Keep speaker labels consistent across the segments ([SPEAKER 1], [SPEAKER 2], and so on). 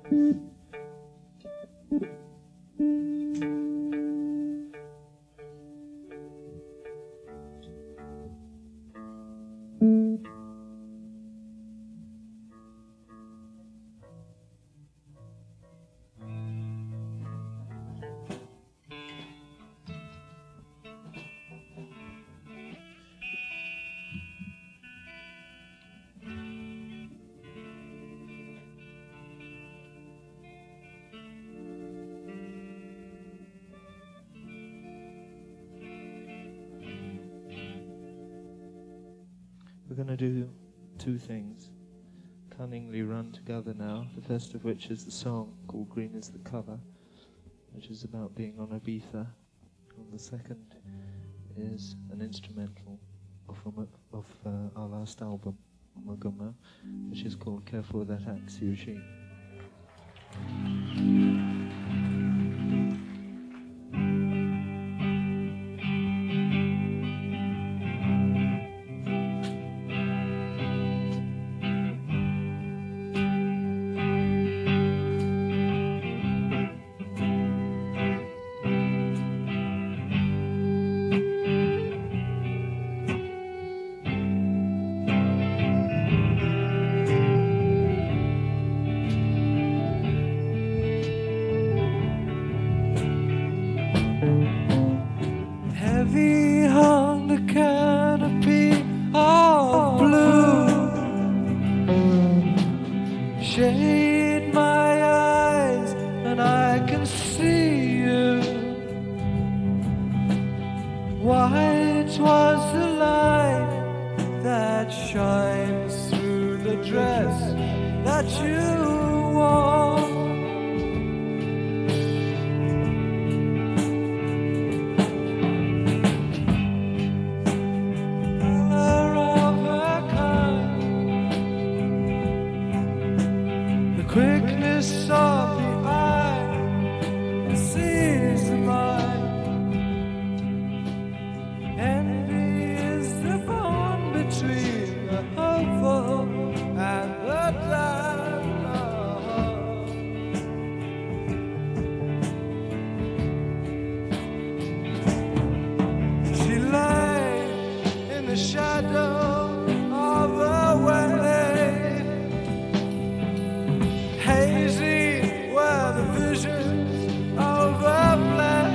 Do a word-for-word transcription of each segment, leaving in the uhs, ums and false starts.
[SPEAKER 1] We're going to do two things, cunningly run together now, the first of which is the song called Green is the Cover, which is about being on Ibiza, and the second is an instrumental from a, of uh, our last album, Maguma, which is called Careful with That Axe, Eugene.
[SPEAKER 2] Shade my eyes and I can see you. White was the light that shines through the dress that you wore. Quickness of the eye sees the mind. Envy is the bond between the hopeful and the blind. She lay in the shadow of the way. Hazy were the visions overplay.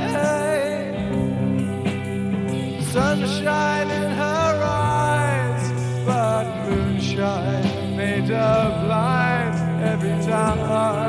[SPEAKER 2] Sunshine in her eyes, but moonshine made her blind every time.